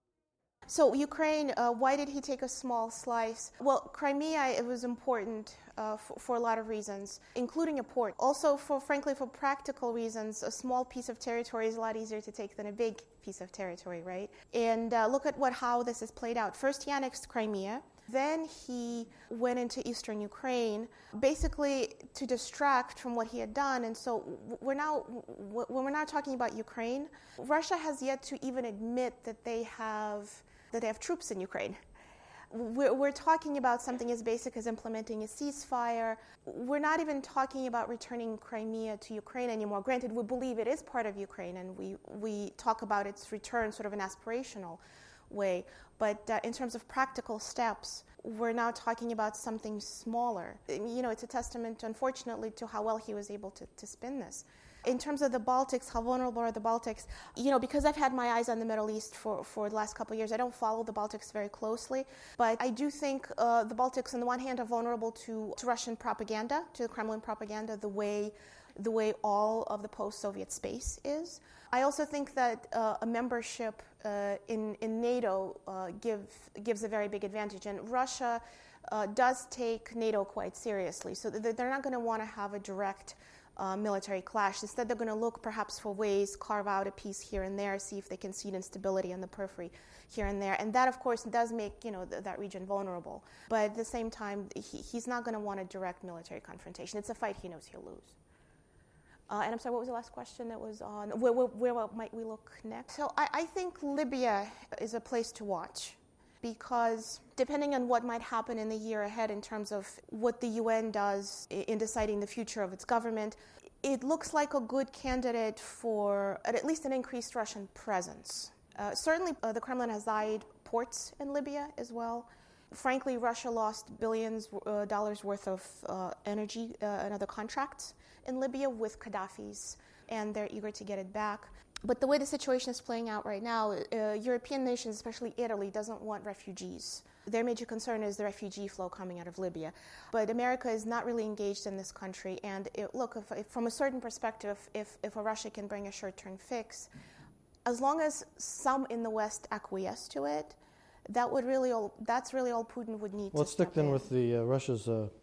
So Ukraine, uh, why did he take a small slice? Well, Crimea, it was important uh, for, for a lot of reasons, including a port. Also, for frankly, for practical reasons, a small piece of territory is a lot easier to take than a big piece of territory, right? And uh, look at what how this has played out. First, he annexed Crimea. Then he went into eastern Ukraine, basically to distract from what he had done. And so we're now, when we're now talking about Ukraine, Russia has yet to even admit that they have that they have troops in Ukraine. We're, we're talking about something as basic as implementing a ceasefire. We're not even talking about returning Crimea to Ukraine anymore. Granted, we believe it is part of Ukraine, and we, we talk about its return sort of an aspirational way. But uh, in terms of practical steps, we're now talking about something smaller. You know, it's a testament, unfortunately, to how well he was able to, to spin this. In terms of the Baltics, how vulnerable are the Baltics? You know, because I've had my eyes on the Middle East for, for the last couple of years, I don't follow the Baltics very closely. But I do think uh, the Baltics, on the one hand, are vulnerable to, to Russian propaganda, to the Kremlin propaganda, the way, the way all of the post-Soviet space is. I also think that uh, a membership uh, in, in NATO uh, give, gives a very big advantage. And Russia uh, does take NATO quite seriously. So they're not going to want to have a direct Uh, military clash. Instead, they're going to look perhaps for ways, carve out a piece here and there, see if they can seed instability in the periphery here and there. And that, of course, does make you know th- that region vulnerable. But at the same time, he, he's not going to want a direct military confrontation. It's a fight he knows he'll lose. Uh, and I'm sorry, what was the last question that was on? Where, where, where might we look next? So I, I think Libya is a place to watch, because depending on what might happen in the year ahead in terms of what the U N does in deciding the future of its government, it looks like a good candidate for at least an increased Russian presence. Uh, certainly, uh, the Kremlin has eyed ports in Libya as well. Frankly, Russia lost billions uh, dollars worth of uh, energy uh, and other contracts in Libya with Gaddafi's, and they're eager to get it back. But the way the situation is playing out right now, uh, European nations, especially Italy, doesn't want refugees. Their major concern is the refugee flow coming out of Libya. But America is not really engaged in this country. And it, look, if, if from a certain perspective, if, if a Russia can bring a short-term fix, as long as some in the West acquiesce to it, that would really all, that's really all Putin would need well, to let's stick then in. with the uh, Russia's uh,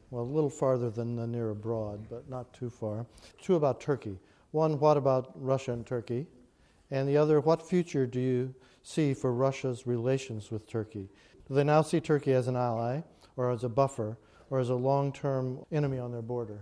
well, a little farther than the near abroad, but not too far. Two about Turkey. One, what about Russia and Turkey? And the other, what future do you see for Russia's relations with Turkey? Do they now see Turkey as an ally, or as a buffer, or as a long-term enemy on their border?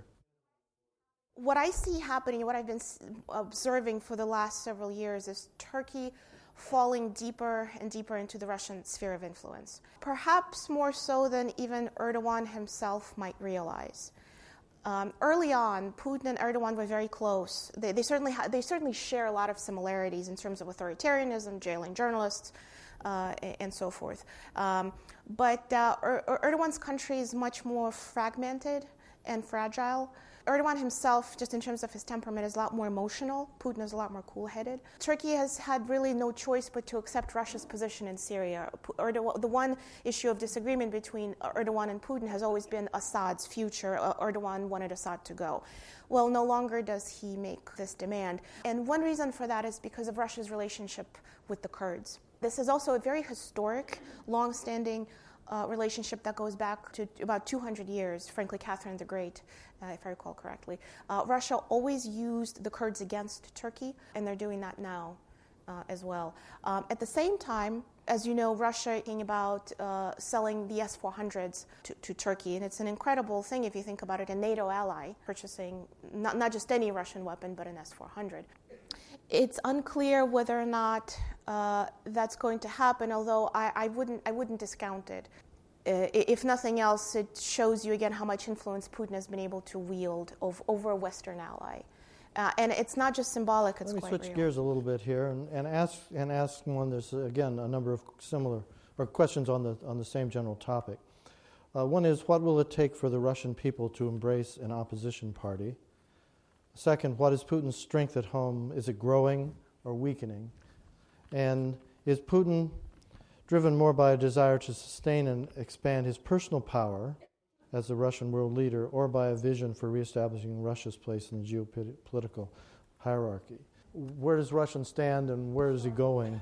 What I see happening, what I've been observing for the last several years, is Turkey falling deeper and deeper into the Russian sphere of influence, perhaps more so than even Erdogan himself might realize. Um, early on, Putin and Erdogan were very close. They, they certainly ha- they certainly share a lot of similarities in terms of authoritarianism, jailing journalists, uh, and so forth. Um, but uh, er- Erdogan's country is much more fragmented and fragile. Erdogan himself, just in terms of his temperament, is a lot more emotional. Putin is a lot more cool-headed. Turkey has had really no choice but to accept Russia's position in Syria. Erdogan, the one issue of disagreement between Erdogan and Putin has always been Assad's future. Erdogan wanted Assad to go. Well, no longer does he make this demand. And one reason for that is because of Russia's relationship with the Kurds. This is also a very historic, long-standing Uh, relationship that goes back to about two hundred years, frankly, Catherine the Great, uh, if I recall correctly. Uh, Russia always used the Kurds against Turkey, and they're doing that now uh, as well. Um, at the same time, as you know, Russia is thinking about uh, selling the S four hundreds to, to Turkey, and it's an incredible thing if you think about it, a NATO ally purchasing not, not just any Russian weapon, but an S four hundred. It's unclear whether or not uh, that's going to happen, although I, I wouldn't I wouldn't discount it. Uh, if nothing else, it shows you again how much influence Putin has been able to wield over, over a Western ally. Uh, and it's not just symbolic, it's quite real. Let me switch real. gears a little bit here and, and ask and ask one. There's, again, a number of similar or questions on the on the same general topic. Uh, one is, what will it take for the Russian people to embrace an opposition party? Second, what is Putin's strength at home? Is it growing or weakening? And is Putin driven more by a desire to sustain and expand his personal power as the Russian world leader, or by a vision for reestablishing Russia's place in the geopolitical hierarchy? Where does Russia stand, and where is he going?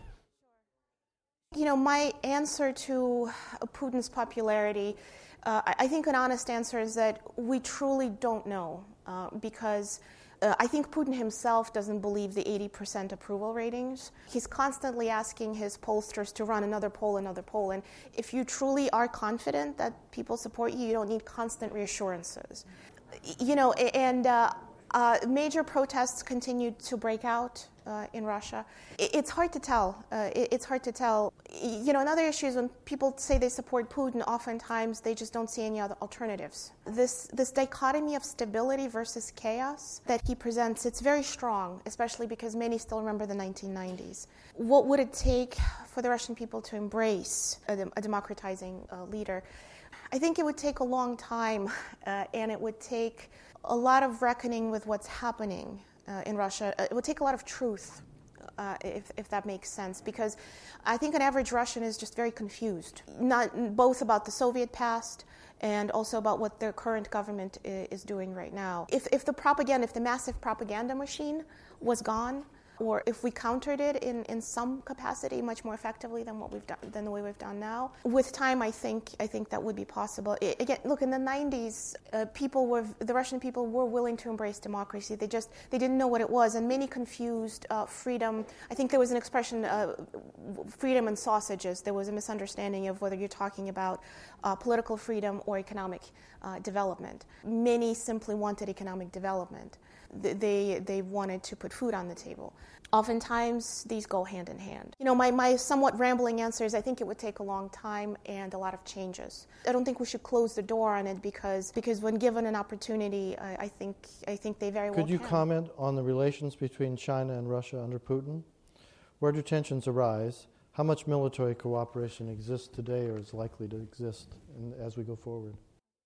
You know, my answer to Putin's popularity, uh, I think an honest answer is that we truly don't know, uh, because Uh, I think Putin himself doesn't believe the eighty percent approval ratings. He's constantly asking his pollsters to run another poll, another poll. And if you truly are confident that people support you, you don't need constant reassurances. You know, and uh, uh, major protests continue to break out uh, in Russia. It's hard to tell. Uh, it's hard to tell. You know, another issue is when people say they support Putin, oftentimes they just don't see any other alternatives. This this dichotomy of stability versus chaos that he presents, it's very strong, especially because many still remember the nineteen nineties. What would it take for the Russian people to embrace a, a democratizing uh, leader? I think it would take a long time, uh, and it would take a lot of reckoning with what's happening uh, in Russia. It would take a lot of truth. Uh, if, if that makes sense, because I think an average Russian is just very confused, not both about the Soviet past and also about what their current government is, is doing right now. If, if the propaganda, if the massive propaganda machine was gone, or if we countered it in, in some capacity much more effectively than what we've done, than the way we've done now, with time, I think I think that would be possible. It, again, look, in the nineties, uh, people were the Russian people were willing to embrace democracy. They just they didn't know what it was, and many confused uh, freedom. I think there was an expression, uh, freedom and sausages. There was a misunderstanding of whether you're talking about uh, political freedom or economic uh, development. Many simply wanted economic development. They they wanted to put food on the table. Oftentimes, these go hand in hand. You know, my, my somewhat rambling answer is I think it would take a long time and a lot of changes. I don't think we should close the door on it because because when given an opportunity, I, I think I think they very well Could you can. comment on the relations between China and Russia under Putin? Where do tensions arise? How much military cooperation exists today or is likely to exist in, as we go forward?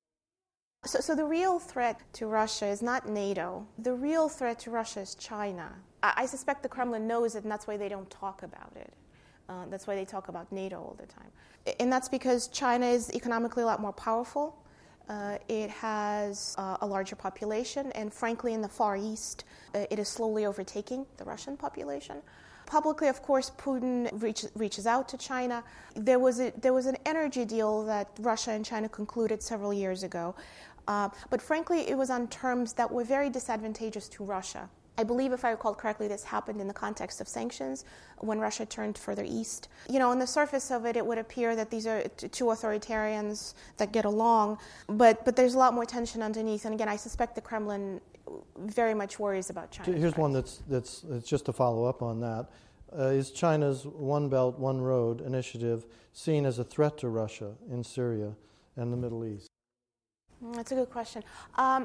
So, so the real threat to Russia is not NATO. The real threat to Russia is China. I, I suspect the Kremlin knows it, and that's why they don't talk about it. Uh, that's why they talk about NATO all the time. And that's because China is economically a lot more powerful. Uh, it has uh, a larger population, and frankly, in the Far East, uh, it is slowly overtaking the Russian population. Publicly, of course, Putin reach, reaches out to China. There was a, there was an energy deal that Russia and China concluded several years ago. Uh, but frankly, it was on terms that were very disadvantageous to Russia. I believe, if I recall correctly, this happened in the context of sanctions when Russia turned further east. You know, on the surface of it, it would appear that these are t- two authoritarians that get along, but but there's a lot more tension underneath. And again, I suspect the Kremlin very much worries about China. Here's one that's that's that's just to follow up on that. Uh, is China's One Belt, One Road initiative seen as a threat to Russia in Syria and the Middle East? That's a good question. Um,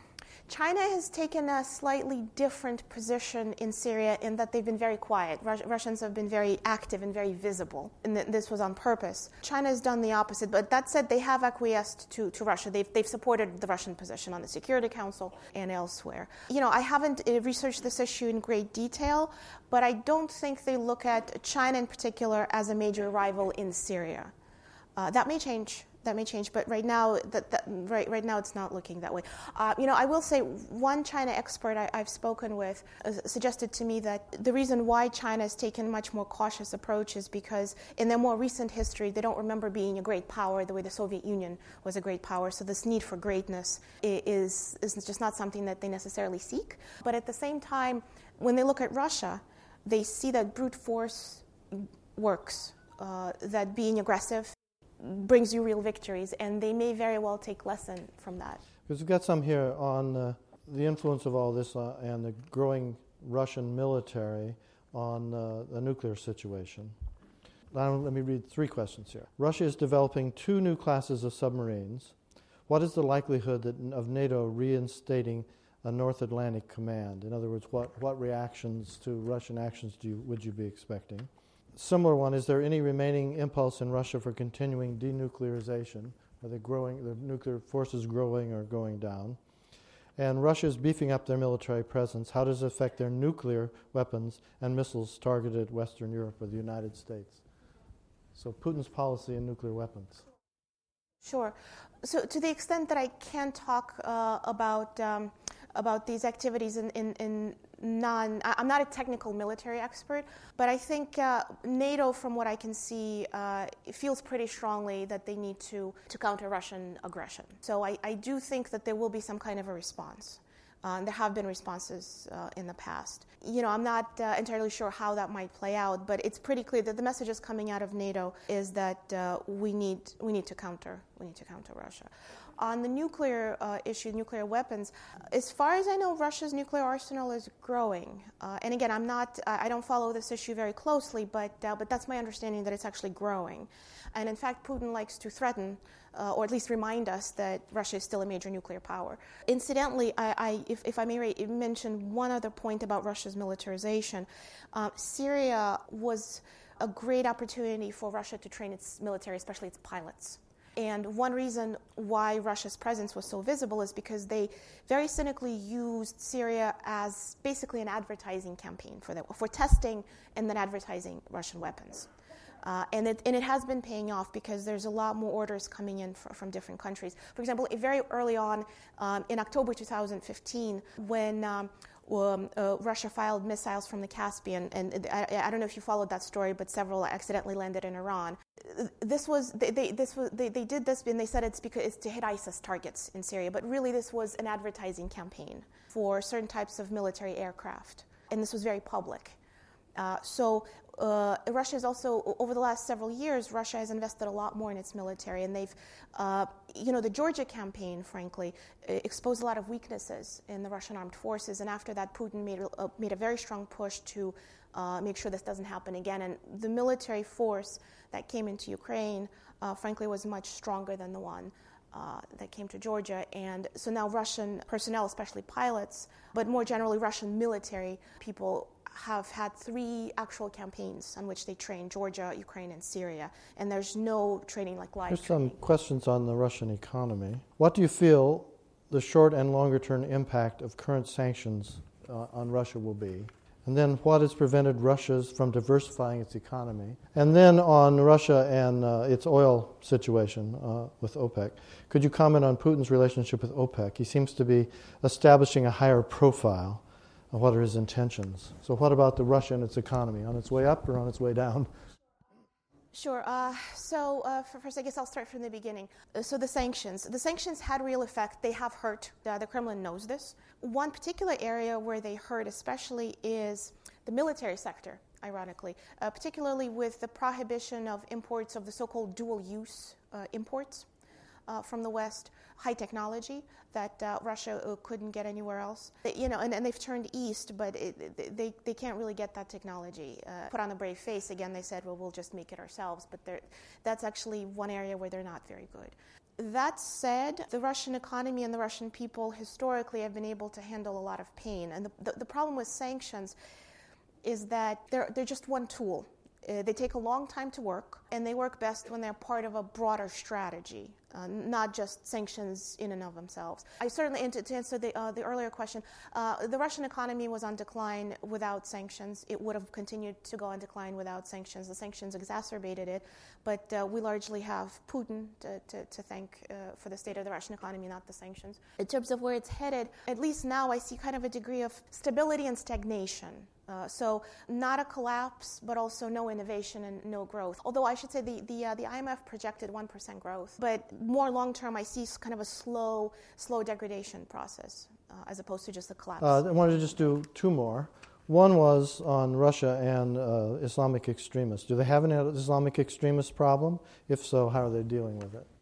China has taken a slightly different position in Syria in that they've been very quiet. Rus- Russians have been very active and very visible, and th- this was on purpose. China has done the opposite, but that said, they have acquiesced to, to Russia. They've, they've supported the Russian position on the Security Council and elsewhere. You know, I haven't uh, researched this issue in great detail, but I don't think they look at China in particular as a major rival in Syria. Uh, that may change. That may change, but right now, that, that, right, right now, it's not looking that way. Uh, you know, I will say one China expert I, I've spoken with uh, suggested to me that the reason why China has taken a much more cautious approach is because in their more recent history, they don't remember being a great power the way the Soviet Union was a great power. So this need for greatness is is just not something that they necessarily seek. But at the same time, when they look at Russia, they see that brute force works, uh, that being aggressive brings you real victories, and they may very well take lesson from that. Because we've got some here on uh, the influence of all this uh, and the growing Russian military on uh, the nuclear situation. Now, let me read three questions here. Russia is developing two new classes of submarines. What is the likelihood that, of NATO reinstating a North Atlantic command? In other words, what, what reactions to Russian actions do you, would you be expecting? Similar one, is there any remaining impulse in Russia for continuing denuclearization? Are they growing, the nuclear forces growing or going down? And Russia is beefing up their military presence. How does it affect their nuclear weapons and missiles targeted at Western Europe or the United States? So Putin's policy in nuclear weapons. Sure. So to the extent that I can talk uh, about um, about these activities in, in, in non, I'm not a technical military expert, but I think uh, NATO, from what I can see, uh, feels pretty strongly that they need to, to counter Russian aggression. So I, I do think that there will be some kind of a response. Uh, and there have been responses uh, in the past. You know, I'm not uh, entirely sure how that might play out, but it's pretty clear that the messages coming out of NATO is that uh, we need we need to counter we need to counter Russia. On the nuclear uh, issue, nuclear weapons, as far as I know, Russia's nuclear arsenal is growing. Uh, and again, I'm not I don't follow this issue very closely, but uh, but that's my understanding that it's actually growing. And in fact, Putin likes to threaten, uh, or at least remind us that Russia is still a major nuclear power. Incidentally, I, I, if, if I may ra- mention one other point about Russia's militarization, uh, Syria was a great opportunity for Russia to train its military, especially its pilots. And one reason why Russia's presence was so visible is because they very cynically used Syria as basically an advertising campaign for them, for testing and then advertising Russian weapons. Uh, and, it, and it has been paying off because there's a lot more orders coming in for, from different countries. For example, very early on, um, in October two thousand fifteen, when um, um, uh, Russia filed missiles from the Caspian, and I, I don't know if you followed that story, but several accidentally landed in Iran. This was they, they, this was they, they did this, and they said it's because it's to hit ISIS targets in Syria. But really, this was an advertising campaign for certain types of military aircraft, and this was very public. Uh, so uh, Russia is also, over the last several years, Russia has invested a lot more in its military, and they've, uh, you know, the Georgia campaign, frankly, exposed a lot of weaknesses in the Russian armed forces, and after that, Putin made a, made a very strong push to uh, make sure this doesn't happen again, and the military force that came into Ukraine, uh, frankly, was much stronger than the one uh, that came to Georgia, and so now Russian personnel, especially pilots, but more generally Russian military people, have had three actual campaigns on which they train: Georgia, Ukraine, and Syria. And there's no training like live There's training. some questions on the Russian economy. What do you feel the short and longer term impact of current sanctions uh, on Russia will be? And then what has prevented Russia from diversifying its economy? And then on Russia and uh, its oil situation uh, with OPEC, could you comment on Putin's relationship with OPEC? He seems to be establishing a higher profile. What are his intentions? So what about the Russia and its economy? On its way up or on its way down? Sure. Uh, so uh, for, first, I guess I'll start from the beginning. Uh, so the sanctions. The sanctions had real effect. They have hurt. Uh, the Kremlin knows this. One particular area where they hurt especially is the military sector, ironically, uh, particularly with the prohibition of imports of the so-called dual-use uh, imports uh, from the West, high technology that uh, Russia uh, couldn't get anywhere else. They, you know, and, and they've turned east, but it, they they can't really get that technology. Uh, put on a brave face again. They said, well, we'll just make it ourselves. But that's actually one area where they're not very good. That said, the Russian economy and the Russian people historically have been able to handle a lot of pain. And the the, the problem with sanctions is that they're they're just one tool. Uh, they take a long time to work, and they work best when they're part of a broader strategy, uh, not just sanctions in and of themselves. I certainly, and to, to answer the, uh, the earlier question, uh, the Russian economy was on decline without sanctions. It would have continued to go on decline without sanctions. The sanctions exacerbated it, but uh, we largely have Putin to, to, to thank uh, for the state of the Russian economy, not the sanctions. In terms of where it's headed, at least now I see kind of a degree of stability and stagnation. Uh, so not a collapse, but also no innovation and no growth. Although I should say the the, uh, the I M F projected one percent growth, but more long term, I see kind of a slow, slow degradation process uh, as opposed to just a collapse. Uh, I wanted to just do two more. One was on Russia and uh, Islamic extremists. Do they have an Islamic extremist problem? If so, how are they dealing with it?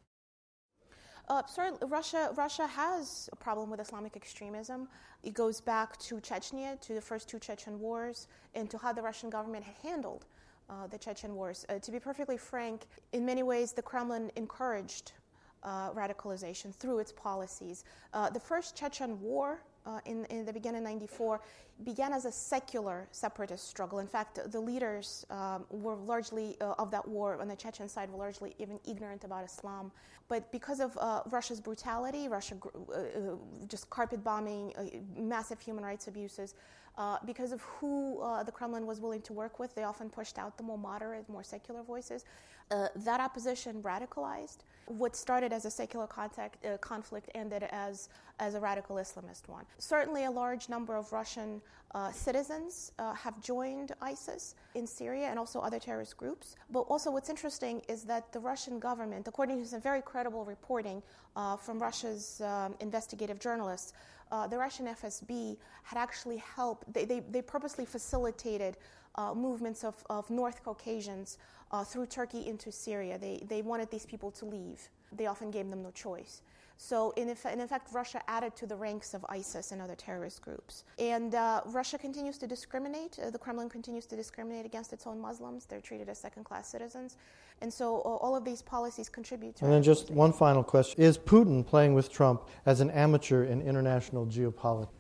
Uh, sorry, Russia, Russia has a problem with Islamic extremism. It goes back to Chechnya, to the first two Chechen wars, and to how the Russian government had handled uh, the Chechen wars. Uh, to be perfectly frank, in many ways, the Kremlin encouraged uh, radicalization through its policies. Uh, the first Chechen war uh, in, in the beginning of ninety-four began as a secular separatist struggle. In fact, the leaders um, were largely uh, of that war on the Chechen side were largely even ignorant about Islam. But because of uh, Russia's brutality, Russia uh, uh, just carpet bombing, uh, massive human rights abuses, uh, because of who uh, the Kremlin was willing to work with, they often pushed out the more moderate, more secular voices. Uh, that opposition radicalized. What started as a secular contact, uh, conflict ended as, as a radical Islamist one. Certainly a large number of Russian uh, citizens uh, have joined ISIS in Syria and also other terrorist groups. But also what's interesting is that the Russian government, according to some very credible reporting uh, from Russia's um, investigative journalists, uh, the Russian F S B had actually helped, they, they, they purposely facilitated uh, movements of, of North Caucasians Uh, through Turkey into Syria. They they wanted these people to leave. They often gave them no choice. So in effect, in effect Russia added to the ranks of ISIS and other terrorist groups. And uh, Russia continues to discriminate. Uh, the Kremlin continues to discriminate against its own Muslims. They're treated as second-class citizens. And so uh, all of these policies contribute to... And then just one final question. Is Putin playing with Trump as an amateur in international geopolitics?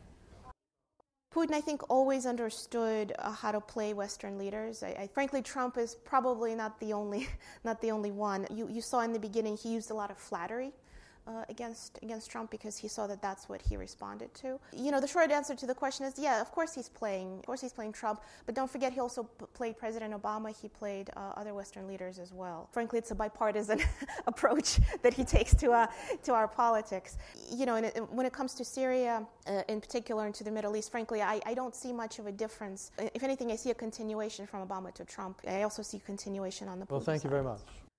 Putin, I think, always understood uh, how to play Western leaders. I, I, frankly, Trump is probably not the only, not the only one. You, you saw in the beginning he used a lot of flattery uh, against against Trump because he saw that that's what he responded to. You know, the short answer to the question is, yeah, of course he's playing. Of course he's playing Trump, but don't forget he also p- played President Obama. He played uh, other Western leaders as well. Frankly, it's a bipartisan approach that he takes to uh, to our politics. You know, and it, when it comes to Syria uh, in particular and to the Middle East, frankly, I, I don't see much of a difference. If anything, I see a continuation from Obama to Trump. I also see continuation on the Putin Well, thank side. you very much.